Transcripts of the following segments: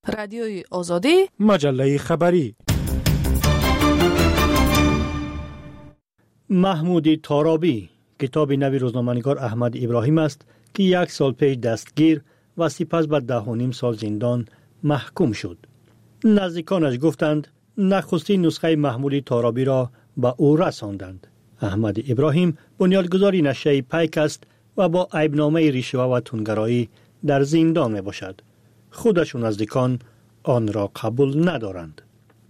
رادیوی آزادی، مجله خبری. محمود تارابی کتاب نوی روزنامه‌نگار احمد ابراهیم است که 1 سال پیش دستگیر و سپس به 10.5 سال زندان محکوم شد. نزدیکانش گفتند نخستین نسخه محمود تارابی را به او رساندند. احمد ابراهیم بنیانگذار نشریه پیک است و با عیبنامه ریشه‌ای و تندگرایی در زندان می باشد. خودش و نزدیکان آن را قبول ندارند.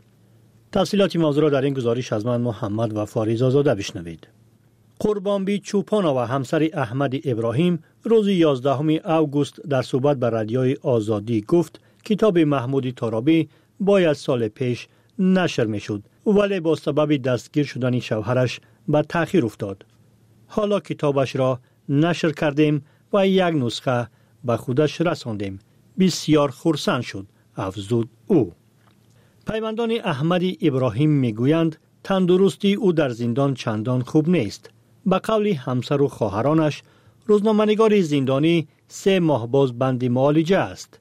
تفصیلات موضوع را در این گزارش از من محمد و فاریز آزاده بشنوید. قربانبی چوپانова و همسر احمد ابراهیم روز 11 اوگوست در صحبت به رادیوی آزادی گفت کتاب محمود تارابی باید سال پیش نشر می شد ولی با سبب دستگیر شدن شوهرش به تأخیر افتاد. حالا کتابش را نشر کردیم و 1 نسخه به خودش رساندیم. بسیار خرسند شد، افزود او. پیوندان احمد ابراهیم میگویند تندرستی او در زندان چندان خوب نیست. به قول همسر و خواهرانش روزنامه‌نگار زندانی 3 ماه باز بند معالجه است.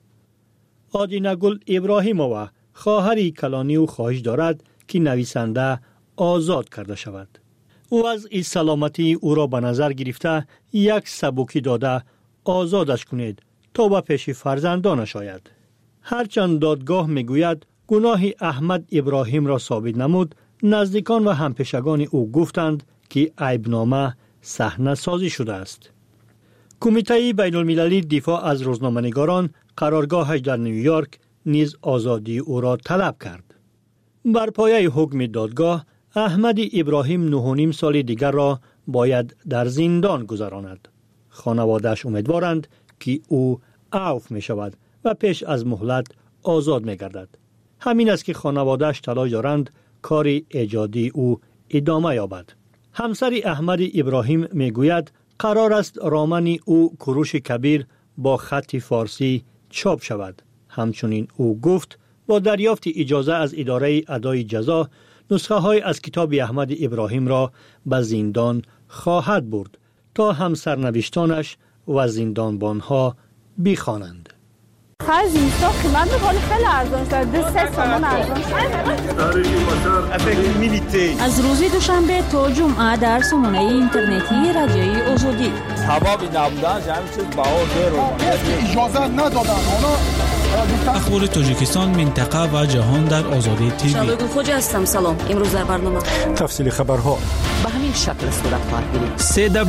آدینه گل ابراهیمova خواهر کلانی او خواهش دارد که نویسنده آزاد کرده شود. او از سلامتی او را به نظر گرفته 1 سبوکی داده آزادش کنید تا به پیش فرزندانش آید. هرچند دادگاه میگوید گناه احمد ابراهیم را ثابت نمود، نزدیکان و همپیشگان او گفتند که عیبنامه صحنه سازی شده است. کمیته بین المللی دفاع از روزنامه‌نگاران قرارگاهش در نیویورک نیز آزادی او را طلب کرد. بر پایه حکم دادگاه احمد ابراهیم 9.5 سال دیگر را باید در زندان گذراند. خانواده‌اش امیدوارند که او عفو می شود و پیش از مهلت آزاد می گردد. همین است که خانواده‌اش تلاش دارند کار ایجادی او ادامه یابد. همسر احمد ابراهیم می گوید قرار است رمان او کوروش کبیر با خط فارسی چاپ شود. همچنین او گفت با دریافت اجازه از اداره ادای جزا نسخه های از کتاب احمد ابراهیم را به زندان خواهد برد تا هم سرنوشتانش و زندانبانها بخوانند. خرج اینستا قیمت می‌کنه خیلی ارزان شده 3 تومان ارزان شده. از روز دوشنبه تا جمعه در سامانه اینترنتی رادیوی آزادی. ثوابی نبودن همین چیز باور رو اجازه ندادن. اخبار تاجیکستان، منطقه و جهان در آزادی تیوی. شبگون خوج هستم. سلام. امروز در برنامه تفصیل خبرها به همین شکل صورت خواهد گرفت.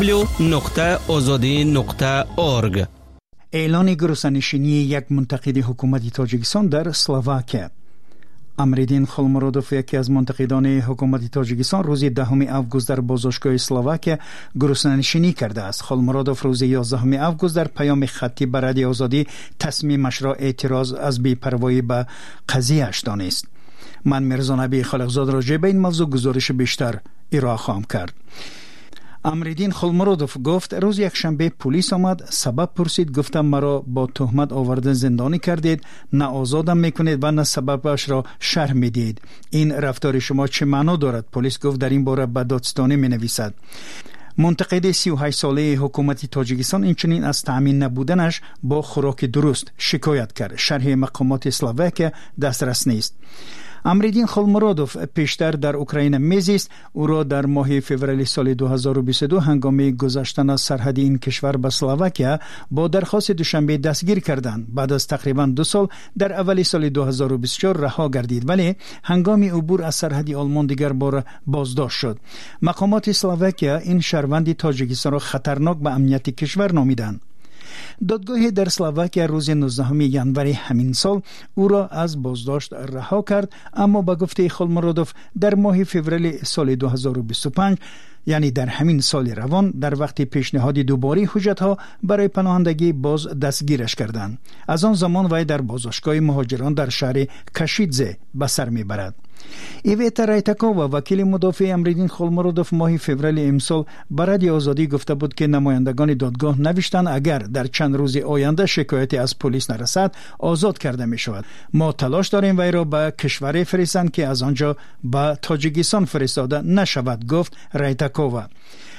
www.azadi.org. اعلان گروسانشینی یک منتقد حکومت تاجیکستان در اسلواکیه. امریدین خولمرودوف یکی از منتقدان حکومت تاجیکستان روز 10 اوگوست در بازداشتگاه اسلواکیه گروسانشینی کرده است. خولمرودوف روز 11 اوگوست در پیام خطی به رادیو آزادی تصمیمش را اعتراض از بی‌پروایی به قضیه‌اش دانست. من میرزا نبی خالقزاد راجع به این موضوع گزارش بیشتر ارائه خواهم کرد. امریدین خولمرودوف گفت روز یکشنبه پلیس آمد، سبب پرسید، گفتم مرا با تهمت آورده زندانی کردید، نه آزادم میکنید و نه سببش را شرح میدید. این رفتار شما چه معنا دارد؟ پلیس گفت در این باره به دادستانی می نویسد. منتقد 38 ساله حکومت تاجیکستان اینچنین از تأمین نبودنش با خوراک درست شکایت کرد. شرح مقامات اسلواکیه دسترس نیست. امریدین خولمرودوف پیشتر در اوکراین میزیست. او را در ماه فوریه سال 2022 هنگام گذشتن از سرحد این کشور به اسلواکیه با درخواست دوشنبه دستگیر کردند. بعد از تقریبا 2 سال در اول سال 2024 رها گردید ولی هنگام عبور از سرحد آلمان دیگر بار بازداشت شد. مقامات اسلواکیه این شهروند تاجیکستان را خطرناک به امنیت کشور نامیدند. دادگاه در اسلواکیه روز 19 ژانویه همین سال او را از بازداشت رها کرد، اما به گفته خولمرودوف در ماه فوریه سال 2025 یعنی در همین سال روان در وقت پیشنهاد دوباره حجت‌ها برای پناهندگی باز دستگیرش کردند. از آن زمان وی در بازداشتگاه مهاجران در شهر کشیدزه به سر میبرد. ایویتا رایتاکووا وکیل مدافع امریدین خولمرودوف ماه فوریه امسال به رادیو آزادی گفته بود که نمایندگان دادگاه نوشتند اگر در چند روز آینده شکایتی از پلیس نرسد آزاد کرده می شود. ما تلاش داریم وی را به کشور فرستند که از آنجا به تاجیکستان فرستاده نشود، گفت رایتاکووا.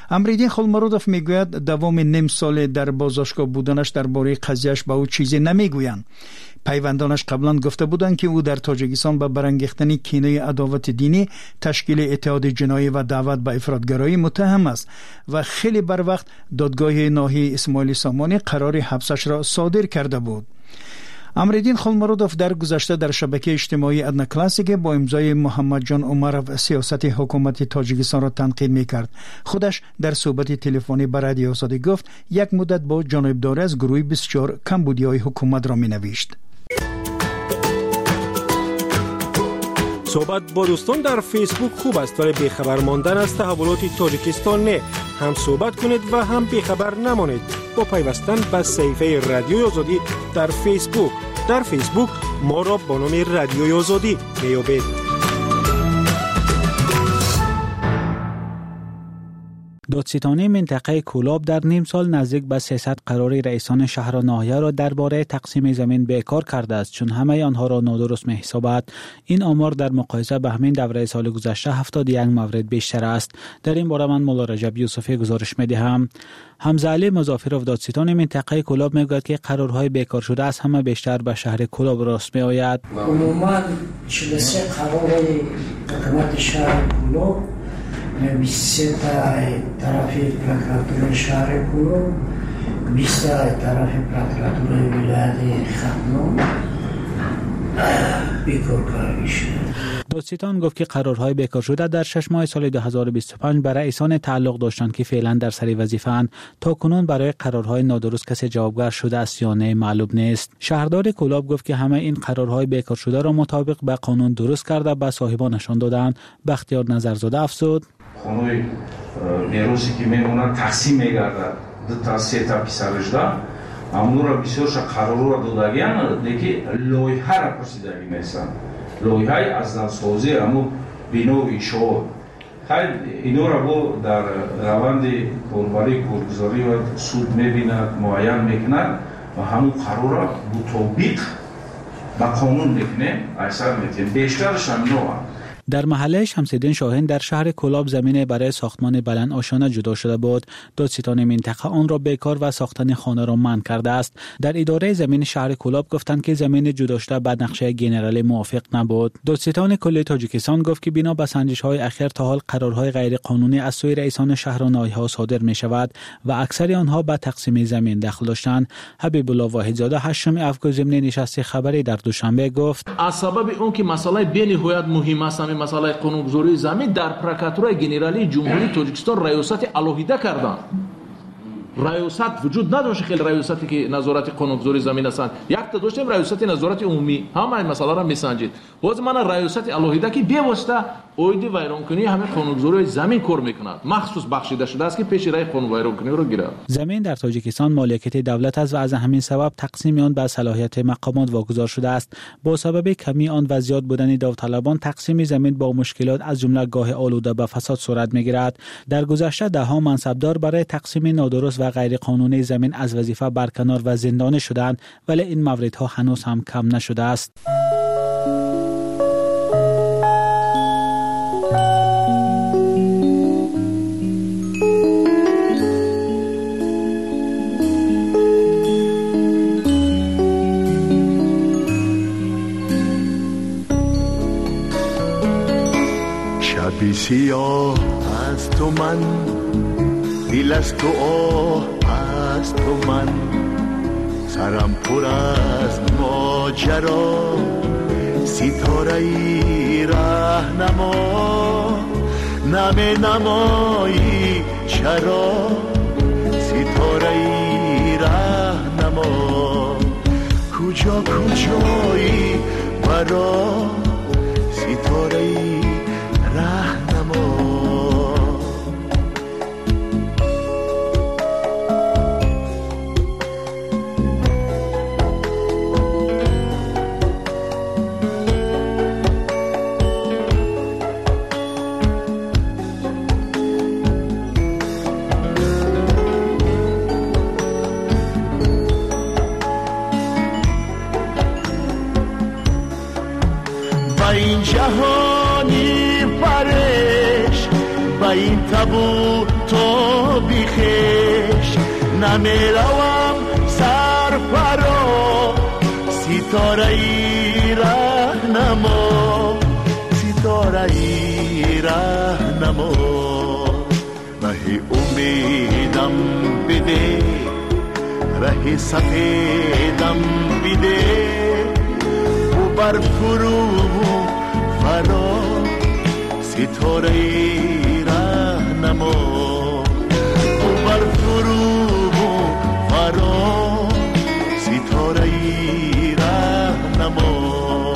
امریدین خلمرودوف میگوید دوام نیم سال در بازداشتگاه بودنش درباره قضیهش به او چیزی نمیگویند. پیوندانش قبلا گفته بودند که او در تاجیکستان به برانگیختن کینه عداوت دینی، تشکیل اتحاد جنایی و دعوت به افراطگرایی متهم است و خیلی بر وقت دادگاه ناحیه اسماعیل سامانی قرار حبسش را صادر کرده بود. امریدین خلمرودوف در گذشته در شبکه اجتماعی ادنا کلاسیک با امضای محمد جان عمرов سیاست حکومت تاجیکستان را تنقید میکرد. خودش در صحبت تلفنی با رادیو آزادی گفت یک مدت با جانبداری از گروه 24 کمبودیای حکومت را مینوشت. صحبت با دوستان در فیسبوک خوب است ولی بیخبر ماندن از تحولات تاجیکستان نه. هم صحبت کنید و هم بیخبر نمانید با پیوستن به صفحه رادیوی آزادی در فیسبوک. در فیسبوک ما را با نام رادیوی آزادی میابید. دادستانی منطقه کولاب در نیم سال نزدیک به 300 قراری رئیسان شهر و ناحیه را درباره تقسیم زمین بیکار کرده است چون همه آنها را نادرست می‌حسابد. این آمار در مقایسه به همین دوره سال گذشته 71 مورد بیشتر است. در این باره من مولا رجب یوسفی گزارش می‌دهم. حمزه علی مظافرов دادستان منطقه کولاب میگوید که قرارهای بیکار شده از همه بیشتر به شهر کولاب راست می‌آید. عموما 43 قرار حکومت شهر کولاب 23 طرف پروکراتور شهر کولاب، 20 طرف پروکراتور ولایت خمنو بیکار کاری شده. دادستان گفت که قرارهای بیکار شده در 6 ماه سال 2025 برای رئیسان تعلق داشتند که فعلا در سر وظیفه‌اند. تا کنون برای قرارهای نادرست کسی جوابگو شده است یا نه معلوم نیست. شهردار کولاب گفت که همه این قرارهای بیکار شده را مطابق به قانون درست کرده به صاحبانشان دادند. بختیار نظرزاده افزود خانوی نیروزی که میمونن تقسیم میگردد دو تا سه تا پیسرشده امون را بسیارش قرار را دادگیان دیگه لایحه را پرسیدگی میسن لایحه از نسازی امون بینوی شو خیلی اینو را با در روند کاربری کارگزاری و سود میبیند معین میکند و همون قرار را مطابق با قانون میکنه اکثر میتیم بیشترش هم نوع. در محله شمس‌الدین شاهین در شهر کولاب زمین برای ساختمان بلند آشانه جدا شده بود. دادستان منطقه آن را بیکار و ساختن خانه را منع کرده است. در اداره زمین شهر کولاب گفتند که زمین جدا شده به نقشه ژنرال موافق نبود. دادستان کل تاجیکستان گفت که بنا به سنجش‌های اخیر تا حال قرارهای غیر قانونی از سوی رئیسان شهر و ناحیه‌ها صادر می‌شود و اکثر آنها به تقسیم زمین دخل داشتند. حبیب الله واحدزاده هشتم افکار ضمن نشست خبری در دوشنبه گفت از سبب اون که مسئله بی‌نهایت مهم است مسئله قانونگذاری زمین در پروکراتور ژنرالی جمهوری تاجیکستان ریاست الهیده کردند. ریاست وجود نداشت خیلی ریاستی که نظارت قانونگذاری زمین هستند. یک تا داشتیم ریاست نظارت عمومی همه این مسئله را میسنجید. باز من ریاست الهیده که بی‌واسطه اوید ویرانکنی همه قانونگذاری زمین کار میکند. مخصوص بخشیده شده است که پیش رای قانون ویرانکنی را گیرد. زمین در تاجیکستان مالکیت دولت است و از همین سبب تقسیم آن به صلاحیت مقامات واگذار شده است. با سبب کمی آن و زیاد بودن داوطلبان تقسیم زمین با مشکلات از جمله گاه آلوده به فساد صورت میگیرد. در گذشته دهها منصبدار برای تقسیم نادرست و غیر قانونی زمین از وظیفه برکنار و زندانی شدند ولی این موردها هنوز هم کم نشده است. شبی سیاه از تو من دل از تو از تو من سرم پر از ماجرا ستاره ای راهنما نمی نمایی چرا ستاره ای راهنما کجا کجایی برا ستاره ای راهنما این جهانی پرش با این تابو تو بیخش نمیروم سرفرا ستاره ای رهنما ستاره ای رهنما ره امیدم بده ره سفیدم بده و بر فرو فرا ستاره ای رهنما و بر فرو فرا ستاره ای رهنما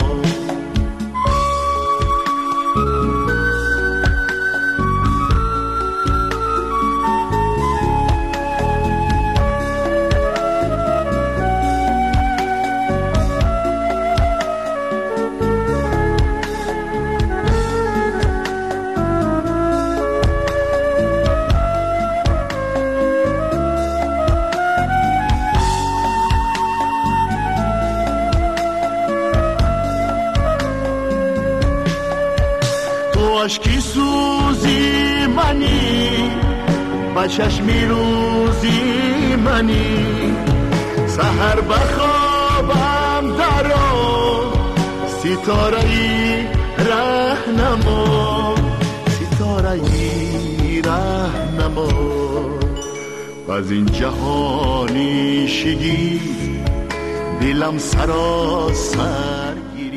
عشقی سوزی منی با چشمی روزی منی سحر بخوابم درو ستاره ای رهنما ستاره ای رهنما از این جهانی شگی دلم سراسر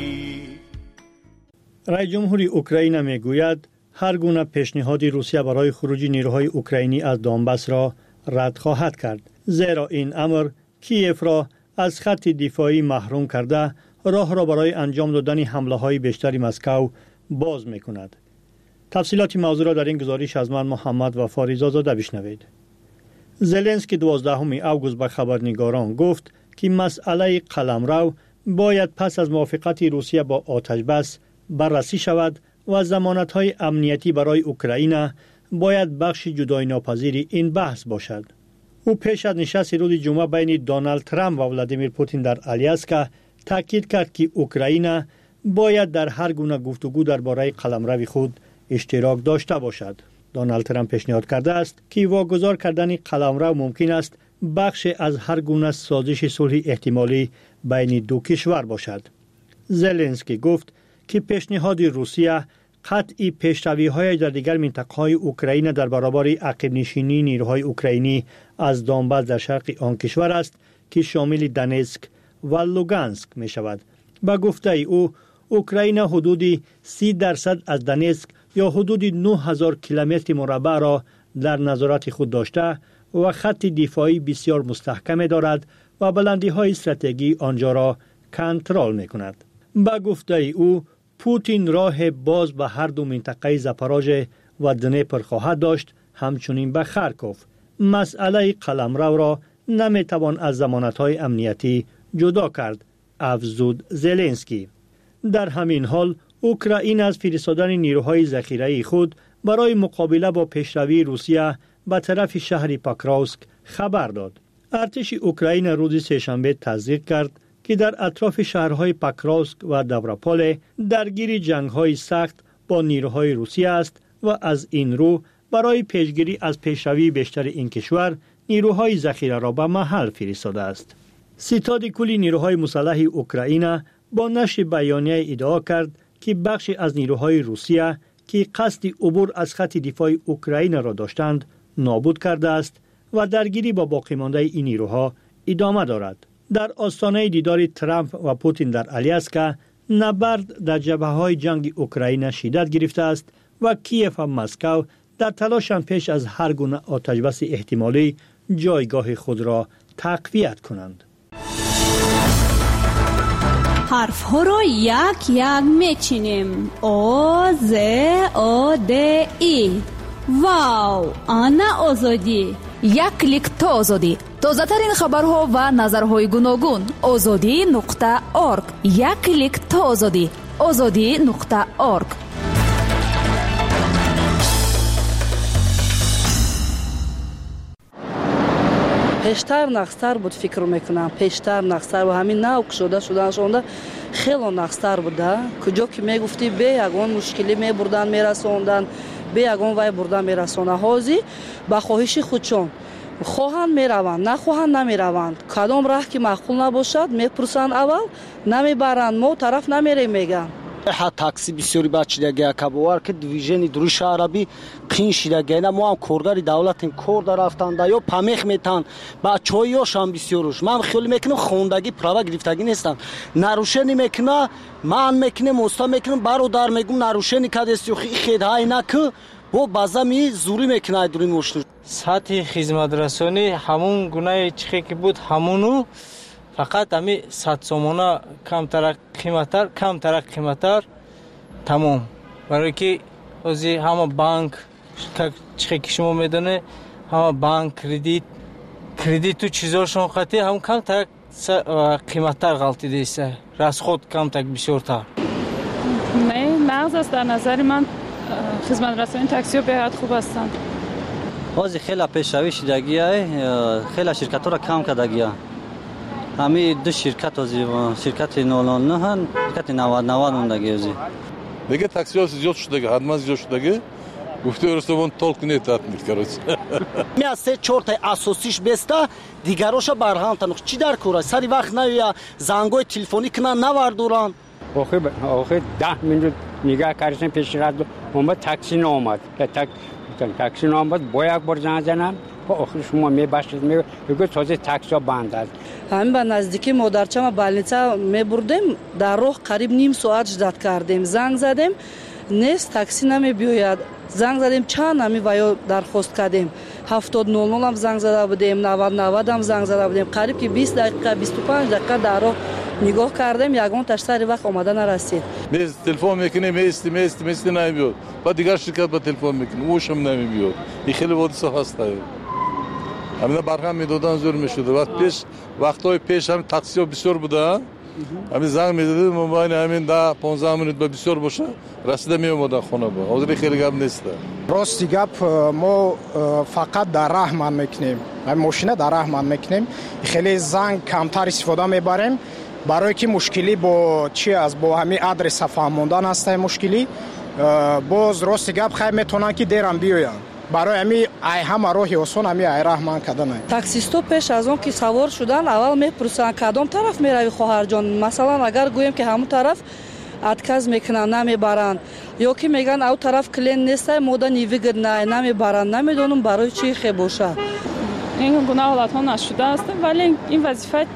رئیس جمهوری اوکراین میگوید هر گونه پیشنهاد روسیه برای خروج نیروهای اوکراینی از دونباس را رد خواهد کرد، زیرا این امر کیف را از خط دفاعی محروم کرده راه را برای انجام دادن حمله های بیشتری مسکو باز میکند. تفصیلات موضوع را در این گزارش از من محمد وفا رضازاده بشنوید. زلنسکی 12 اوگوست به خبرنگاران گفت که مسئله قلمرو باید پس از موافقت روسیه با آتش بس بررسی شود و ضمانت‌های امنیتی برای اوکراین باید بخش جدای ناپذیر این بحث باشد. او پیش از نشست روز جمعه بین دونالد ترامپ و ولادیمیر پوتین در آلیاسکا تاکید کرد که اوکراین باید در هر گونه گفتگو درباره قلمرو خود اشتراک داشته باشد. دونالد ترامپ پیشنهاد کرده است که واگذار کردن قلمرو ممکن است بخش از هر گونه سازش صلح احتمالی بین دو کشور باشد. زلنسکی گفت که پیشنهاد روسیه قطعی پیشروی‌های در دیگر منطقه‌های اوکراین در برابر عقب نشینی نیروهای اوکراینی از دونباس در شرق آن کشور است که شامل دونتسک و لوگانسک می شود. با گفته او اوکراین حدود 30% از دونتسک یا حدود 9000 کیلومتر مربع را در نظارت خود داشته و خط دفاعی بسیار مستحکم دارد و بلندی‌های استراتژی آنجا را کنترل می‌کند. با گفته او پوتین راه باز به هر دو منطقه زاپاروژه و دنیپر خواهد داشت، همچنین به خارکوف. مسئله قلمرو را نمیتوان از ضمانت‌های امنیتی جدا کرد، افزود زلنسکی. در همین حال اوکراین از فرستادن نیروهای ذخیره‌ای خود برای مقابله با پیشروی روسیه به طرف شهر پاکراوسک خبر داد. ارتش اوکراین روز سه‌شنبه تصدیق کرد که در اطراف شهرهای پاکراوسک و داوراپول درگیر جنگ‌های سخت با نیروهای روسیه است و از این رو برای پیشگیری از پیشروی بیشتر این کشور نیروهای ذخیره را به محل فرستاده است. ستاد کلی نیروهای مسلح اوکراین با نشر بیانیه ادعا کرد که بخشی از نیروهای روسیه که قصد عبور از خط دفاع اوکراین را داشتند نابود کرده است و درگیری با باقی مانده این نیروها ادامه دارد. در آستانه دیدار ترامپ و پوتین در آلیاسکا نبرد در جبهه‌های جنگ اوکراین شدت گرفته است و کیف و مسکو در تلاشند پیش از هر گونه آتش‌بس احتمالی جایگاه خود را تقویت کنند. حرف ها را یک یک میچینیم. آ ز آ د ای. واو، آنا آزادی. یک کلیک تا آزادی. تازه ترین خبرها و نظرهای گوناگون. azadi.org. یک کلیک تا آزادی. azadi.org. پیشتر نقصتر بود فکر میکنم، پیشتر نقصتر و همین نوک شدن خیلی نقصتر بوده. کجا که میگفتی به یگان مشکلی میبردن میرسوندن به یگان وای برده میرسونه. هازی با خواهش خودشون خواهند میروند، نخواهند نمیروند. کدام راه که معقول نباشد میپرسند، اول نمیبرند، ما طرف نمیریم میگن. такси бисёри бачидагия кабовар ки движени дуруи шаҳраби қин шидагиана мо ҳам коргари давлатем кор дарафтанда ё памех метан бачаҳои ёшам бисёруш ман хиёлӣ мекунам хондаги права гирифтагӣ нестам нарушени мекуна ман мекунем оста мекунам бародар мегум нарушени кадест ё хедҳай наку бо базами зурӣ мекунай дури мошину сатҳи хизматрасонӣ ҳамун гунаи чихе ки буд ҳамуну фақат ами садсомона камтарак қиматтар тамом барое ки ози ҳама банк чихе ки шумо медоне ҳама банк кредиту чизошон қати ҳам камтарак қиматтар ғалтидеста расход камтак бисёртар мағз аст дар назари ман хизматрасони таксиҳо беҳад хуб ҳастанд ҳозир хела пешравӣ шидагия хела ширкатҳоро кам кардагия ҳами ду ширкат ширкати 009 ширкати 90 мондаги ози دیگه تاکسی ها زیاد شده حتما زیاد شده گفته ارستوان تولک نیت میت کارش میاد سه چهار تا اساسیش بسته دیگراش برهم تنخ چی در کورای سری وقت نویا زنگوی تلفنی کنن نواردورن آخه 10 minut نگاه کردن پیش رد اومد تاکسی نامد تاکسی نامد با یک بار زنگ زدم آخر شما میباشید میگه تازه تاکسی بند است همین با نزدیکی مادرچم بالنیچه میبردیم در راه قریب نیم ساعت جدت کردیم زنگ زدیم نیست تاکسی نمیبیاید زنگ زدیم چند نمی ویا درخواست کردیم 7000 هم زنگ زده بودیم 90 هم زنگ زده بودیم قریب که 20 دقیقه 25 دقیقه در راه نگاه کردیم یگان تشتری وقت آمده نرسید میز تلفن میکنه میست نمیاد بعد دیگر شرکت با تلفن میکنه موشم نمیاد این خیلی حادثه هست همین برهم میدادن زور میشد وقتای پیش هم تاکسی ها بسیار بوده همین زنگ میدادیم موبایل همین 10-15 minut به بسیار باشه رسیده میومدن خونه با حاضر خیلی گپ نیست راستی گپ ما فقط در راه من میکنیم همین ماشینه در راه من میکنیم خیلی زنگ کمتر استفاده میبریم برای که مشکلی با چی از با همین آدرس فهموندن هست مشکلی باز راستی گپ خیلی میتونن که دیرم بیاین برای همین همه راهی آسان همین راه من کردن تاکسیستو پیش از اون که سوار شدن اول میپرسن کدام طرف میروی خواهر جان مثلا اگر گویم که همون طرف اتکاز میکنن نمیبرن یا که میگن او طرف کلین نیست مودا نیویگد نمیبرن نمیدونم برای چی خیلی باشه این گونه حالت ها نشده است ولی این وظیفه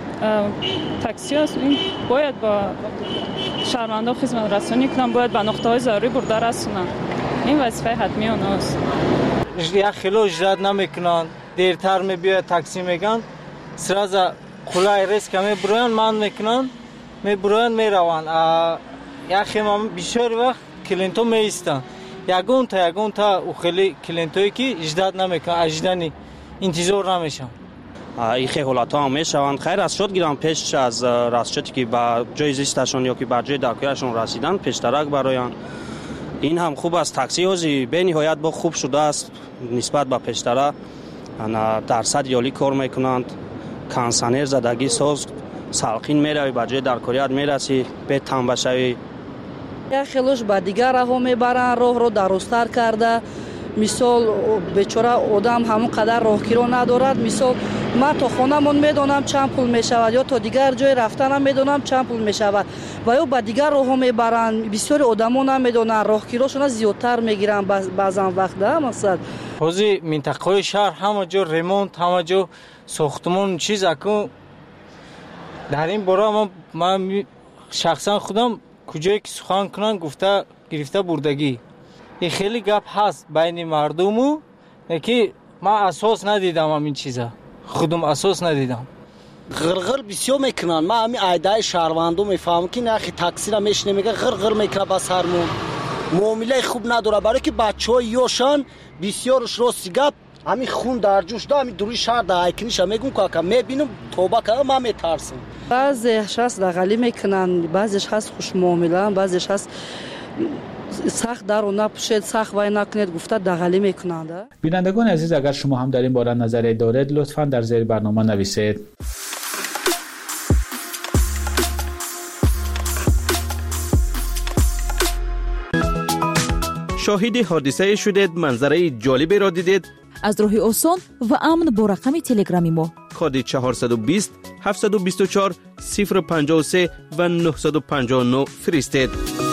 تاکسی است این باید با شهروندا خدمت رسانی کنن باید به نقطه های ضروری برده رسونن این وظیفه حتمی اوناست یا خیلی اجرات نمیکنن دیرتر میبیاید تاکسی میگن سراز خلای ریسک میبرن من میکنن میبرن میروان یا خیلی بسیار وقت کلینتو میستن یگون تا او خیلی کلینتوی که اجرات نمیکنن اجدانی انتظار نمیشن این خیلی حالت ها هم میشوند خیر از شد گیرم پیش از راسشتی که با جای زیستشون یا که با جای درکیرشون رسیدن پیشترک برایان این هم خوب است تاکسی هازی به نهایت با خوب شده است نسبت به پیشتره درصد یالی کار میکنند کانسانر زدگی ساز سالخین میروی با جای درکاریت میرسی به تنبه شوی یا خیلیش با دیگر راه ها میبرن راه رو درستر کرده مثال بیچاره آدم همون قدر راهگیرا ندارد مثال من تا خونمون میدونم چند پول میشود یا تا دیگر جای رفتنم میدونم چند پول میشود و یا با دیگر راه میبرن بسیاری آدما نمیدونن راهگیراشون زیادتر میگیرن بعضا وقت ده مقصد حوزه منطقه شهر همه جا ریمونت همه جا ساختمون چیز اکو در این باره من شخصا خودم کجایی که سخن کنن گفته گرفته بردگی این خیلی گپ هست بین مردمو که من اساس ندیدم همین چیزا خودم اساس ندیدم غرغر بسیار میکنن من همین عیدای شهروندو میفهمم که نه تاکسی را میشنه غرغر میکنه با سرمون معامله خوب نداره برای که بچهای یوشان بسیارش راستی گپ همین خون در جوش دا همین دوری شهر در ایکنیش میگم که میبینم توبه که من میترسم بعضیش هست دغلی میکنن بعضیش هست خوش معامله بعضیش هست سخت در اون نپوشید سخت وای نکنید گفته دغلی میکنند. بینندگان عزیز اگر شما هم در این باره نظری دارید لطفاً در زیر برنامه نویسید. شاهد حادثه شدید، منظره جالبی را دیدید؟ از راه آسان و امن با رقم تلگرامی ما کد 420 724 053 و 959 فرستید.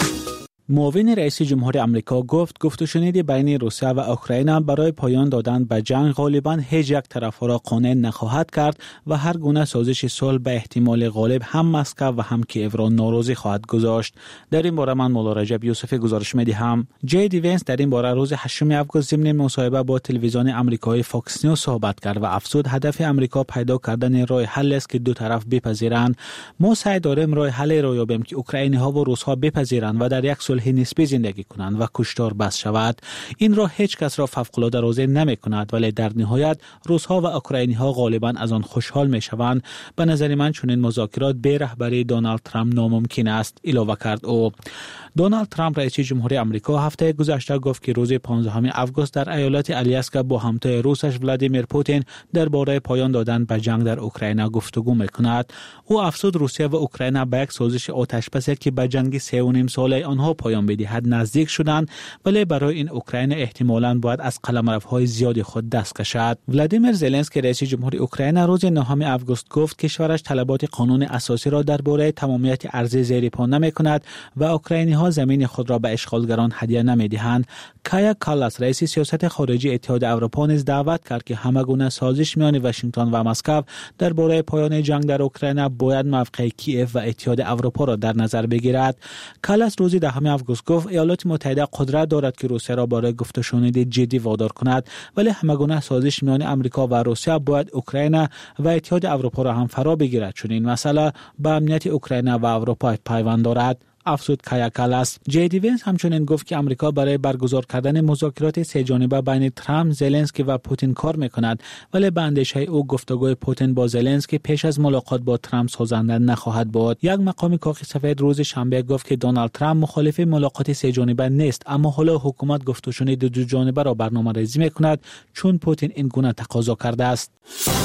معاون رئیس جمهور آمریکا گفت و شنید بین روسیه و اوکراین برای پایان دادن به جنگ غالباً هیچ یک طرف را قانع نخواهد کرد و هر گونه سازش صلح به احتمال غالب هم مسکو و هم کیف را ناراضی خواهد گذاشت. در این باره من مولا رجب یوسفی گزارش می‌دهم. جی دی وینس در این باره روز 8 آگوست ضمن مصاحبه با تلویزیون آمریکایی فاکس نیوز صحبت کرد و افزود هدف آمریکا پیدا کردن راه حل است که دو طرف بپذیرند. ما سعی داریم راه حل را یابیم که اوکراینی‌ها و روس‌ها بپذیرند و در یک صلح نسبی زندگی کنند و کشتار بس شود. این را هیچ کس را فوق‌العاده راضی نمی کند، ولی در نهایت روس‌ها و اوکراینی‌ها غالباً از آن خوشحال می شوند. به نظر من چنین مذاکرات به رهبری دونالد ترامپ ناممکن است، اضافه کرد او. دونالد ترامپ رئیس جمهور آمریکا هفته گذشته گفت که روز 15 آگوست در ایالت آلاسکا با همتای روسش ولادیمیر پوتین درباره پایان دادن به جنگ در اوکراین گفتگو می‌کند. او افزود روسیه و اوکراین به یک سازش آتش‌بسی که به جنگ 3.5 ساله آنها پایان بدهد نزدیک شدند، ولی برای این اوکراین احتمالاً باید از قلمروهای زیادی خود دست کشد. ولادیمیر زلنسکی رئیس جمهور اوکراین روز 9 آگوست گفت کشورش طلبات قانون اساسی را درباره تمامیت ارضی زیر پا نمی‌کند و اوکراینی‌ها زمین خود را به اشغالگران هدیه نمی‌دهند. کایا کالاس رئیس سیاست خارجی اتحاد اروپا نیز دعوت کرد که همگونه سازش میان واشنگتن و مسکو درباره پایان جنگ در اوکراین باید موقع کیف و اتحاد اروپا را در نظر بگیرد. کالاس روز 10 آگوست گفت ایالات متحده قدرت دارد که روسیه را برای گفت و شنود جدی وادار کند، ولی همگونه سازش میان آمریکا و روسیه باید اوکراین و اتحاد اروپا را هم فرا بگیرد، چون این مسئله به امنیت اوکراین و اروپا پیوند دارد. افزود کایا کالاس. جی دی وینس همچنین گفت که آمریکا برای برگزار کردن مذاکرات سه جانبه بین ترامپ، زلنسکی و پوتین کار میکند، ولی به اندیشه او گفتگوی پوتین با زلنسکی پیش از ملاقات با ترامپ سازنده نخواهد بود. یک مقام کاخ سفید روز شنبه گفت که دونالد ترامپ مخالف ملاقات سه جانبه نیست، اما حالا حکومت گفت و شنود دو جانبه را برنامه‌ریزی میکند چون پوتین این گونه تقاضا کرده است.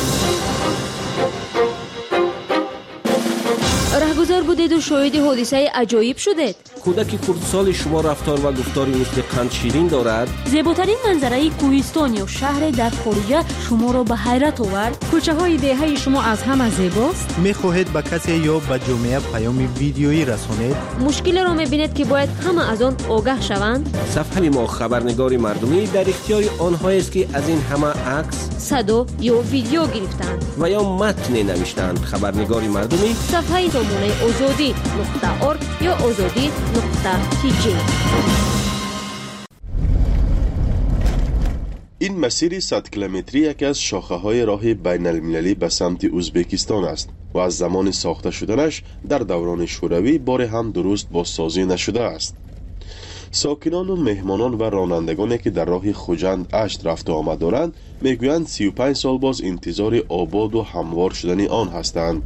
رهگذر بودید و شاهد حادثه عجایب شدید. کودک خردسال شما رفتار و گفتاری مثل قند شیرین دارد. زیباترین منظره کوهستان یا شهر در خارج شما را به حیرت آورد. کوچه های دهه شما از همه زیباست. می‌خواهید به کسی یا به جامعه پیام ویدیویی رسانید؟ مشکل را می‌بینید که باید همه از آن آگاه شوند. صفحه ما خبرنگار مردمی در اختیار آنهایی است که از این همه عکس، صدا یا ویدیو گرفتند و یا متن نوشتند. خبرنگار مردمی صفحه نمونه azadi.org یا azadi.tg. این مسیر 100 کیلومتری یکی از شاخه‌های راه بین المللی به سمت ازبکستان است و از زمان ساخته شدنش در دوران شوروی بار هم درست بازسازی نشده است. ساکنان و مهمانان و رانندگانی که در راه خوجند اشت رفت و آمد دارند میگویند 35 سال باز انتظار آباد و هموار شدن آن هستند.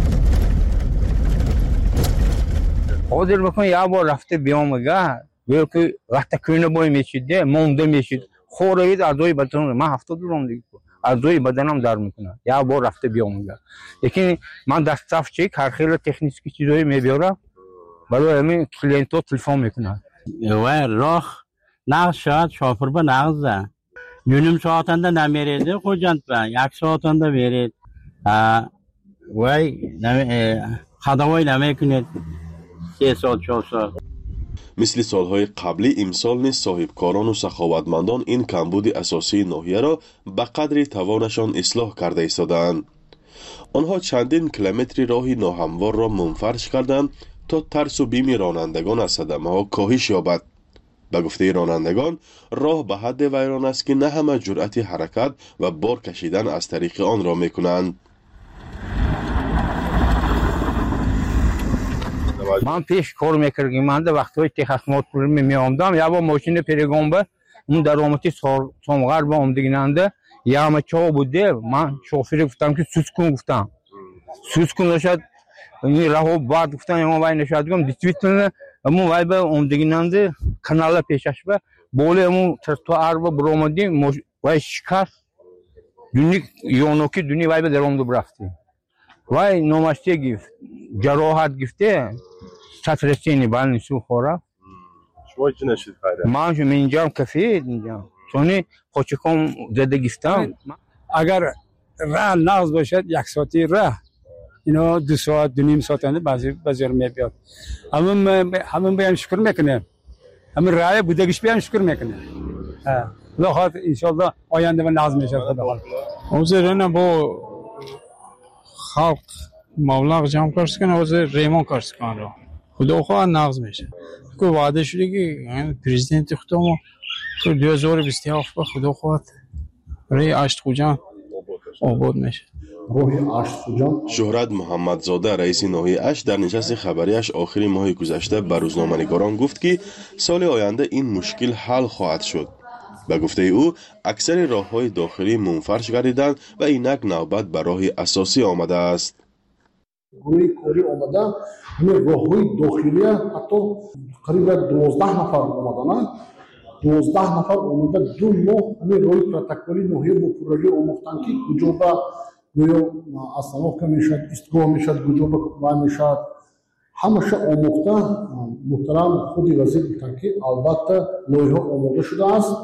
حاضر بکن یا بار رفته بیامگه بلکه وقتی کنه بای میشیده مونده میشید خورید اعضای بدنم من 70 روم دیگه اعضای بدنم در میکنه یا بار رفته بیامگه. لیکن من دستاف چک هر خیلی تکنیکی چیزایی میبیارم برای همین کلینتو تلفن میکنه و راه نقص شد شافر به نقصه یونیم ساعتنده نمیریده خوجند به یک ساعتنده میرید وای خداوای نمیکنید 3 ساعت 4 ساعت. مثل سالهای قبلی امسال نیز صاحبکاران و سخاوتمندان این کمبود اساسی ناحیه را به قدر توانشان اصلاح کرده ایستادند. آنها چندین کیلومتر راه ناهموار را منفرش کردند تا ترس و بیم رانندگان از صدمه ها کاهش یابد. به گفته رانندگان راه به حد ویران است که نه همه جرأت حرکت و بار کشیدن از طریق آن را میکنند. من پیش کار میکردم من در وقتی که خدمات می آمدم یا با ماشین پیرگامبه اون در آمتی سامغر با آمدگیننده یا همه چا بوده من شوفیر گفتم که سوز گفتم سوز کن نشد این راه بعد گفتم یا وای نشد گفتم دیتویتن امون وای به آمدگیننده کانال پیشش به بوله امون تو عربه برآمدیم وای شکست دونی یونوکی دونی وای به درام دو برفتی وای نوماشتی گفت جراحت گفته سطرسینی بال نیسو خورا شما چی نشید فایده؟ من جو اینجام کفید اینجا چون پوچکم زده گفتم اگر راه ناز باشد یک ساعتی راه اینا 2 ساعت 2.5 ساعت اند بعضی میاد همون بیان شکر میکنه همین راه بودگیش بیان شکر میکنه خدا ان شاء الله آینده و ناز میشه خدا اوزرنا با خلق مبلغ جمع کرد کنه اوزر ریمون کرد کنه خدا خواه ناز میشه که وعده شده که پرزیدنت خودم تو 2027 خدا خواد برای اشت خوجان آباد میشه. شهرت محمدزاده رئیس ناحیه اشت در نشست خبریش آخر ماه گذشته به روزنامه‌نگاران گفت که سال آینده این مشکل حل خواهد شد. به گفته او اکثر راه‌های داخلی منفرش گردیدند و اینک نوبت به راه اساسی آمده است. گروه کاری آمده همین راه‌های داخلی حتی قریب 12 نفر آمدن 12 نفر آمده 2 ماه همین راه پروتکلی ناحیه با پروژه آموختن که کجا به گویا اصلاح میشد استگاه میشد کجا به میشد همش آموخته محترم خود وزیر گفتن که البته لایحه آماده شده است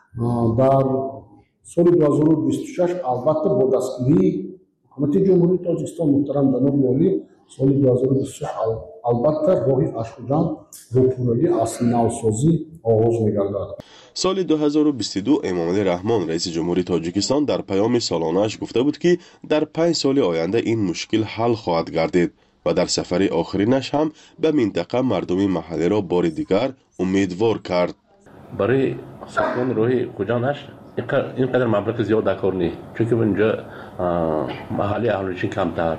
در سال 2026 البته با دستگیری حکومت جمهوری تاجیکستان محترم جناب والی سال 2026 البته راه اشکجان رو پروژه اصلی نوسازی آغاز می‌گردد. سال 2022 امامعلی رحمان رئیس جمهوری تاجیکستان در پیام سالانه‌اش گفته بود که در 5 سال آینده این مشکل حل خواهد گردید و در سفر آخرینش هم به منطقه مردم محلی را بار دیگر امیدوار کرد. برای ساختن راه خوجانش اینقدر مبلغ زیاد دکار نیست چون که اونجا محلی اهالیشون کمتر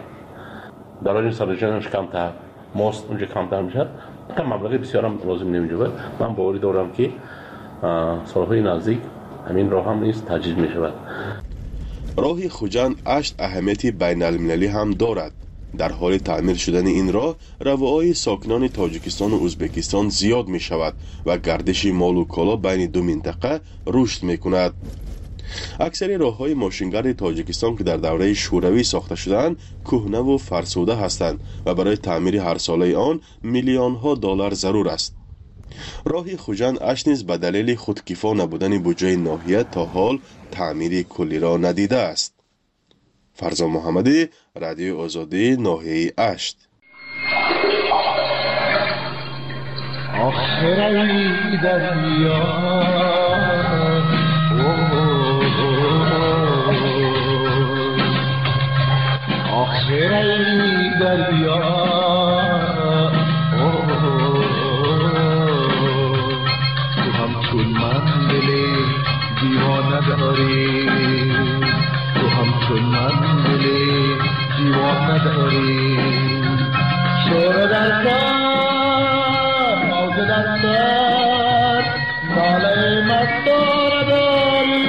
دارای سرجانش کمتر ماست اونجا کمتر میشه اینقدر مبلغ بسیار هم لازم نمیشه. من باوری دارم که سالهای نزدیک همین راه هم نیست تجدید می شود. راه خوجان اشت اهمیتی بین المللی هم دارد. در حال تعمیر شدن این راه روایای ساکنان تاجیکستان و ازبکستان زیاد می شود و گردش مال و کالا بین دو منطقه رشد می کند. اکثر راه‌های ماشینگرد تاجیکستان که در دوره شوروی ساخته شدند کهنه و فرسوده هستند و برای تعمیر هر ساله آن میلیون‌ها دلار ضرور است. راه خوجان اشت نیز به دلیل خودکفا نبودن بودجه ناحیه تا حال تعمیر کلی را ندیده است. فرزان محمدی، رادیو آزادی، ناحیه اشت. آخری دریا آخری دریا تو همچون من دل دیوانه داری تو همچون من دل دیوانه داری شور در سر موج در سر ناله مستانه داری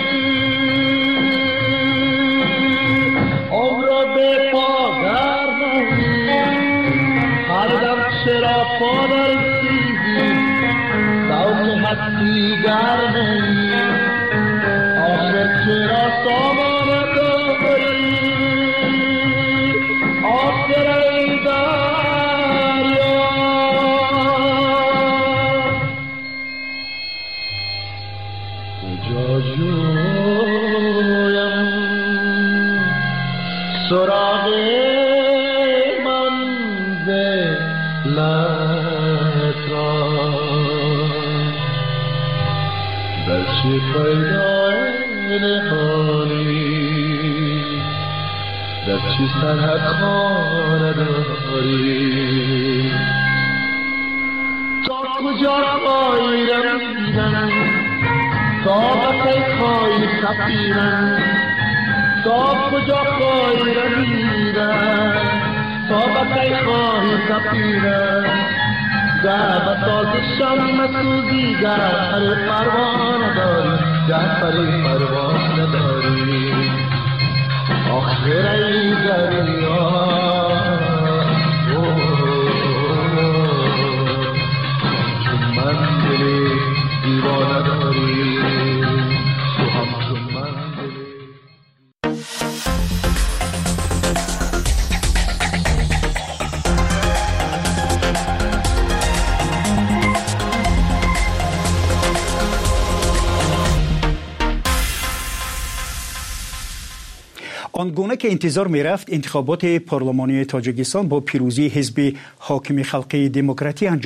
عمر به پادر نهی هر دم چرا پادر سیزی سوک حسی گر نهی آخر چرا سامانه داری آخر ای دریا کجا جویم سراغ منزلت را در چه پیدا نهانی در چه سرحد خانه داری تا کجا خواهی رمیدن تا بسی خواهی سفیرن تا کجا خواهی رمیدن تا بسی خواهی سفیرن در بساز شم سوزی در پر پروانه داری در پر پروانه داری آخر ای دریا چون من دل دیوانه داری تو همچون من آنگونه که انتظار می رفت انتخابات پارلمانی تاجیکستان با پیروزی حزب حاکم خلقی دموکراتی انجام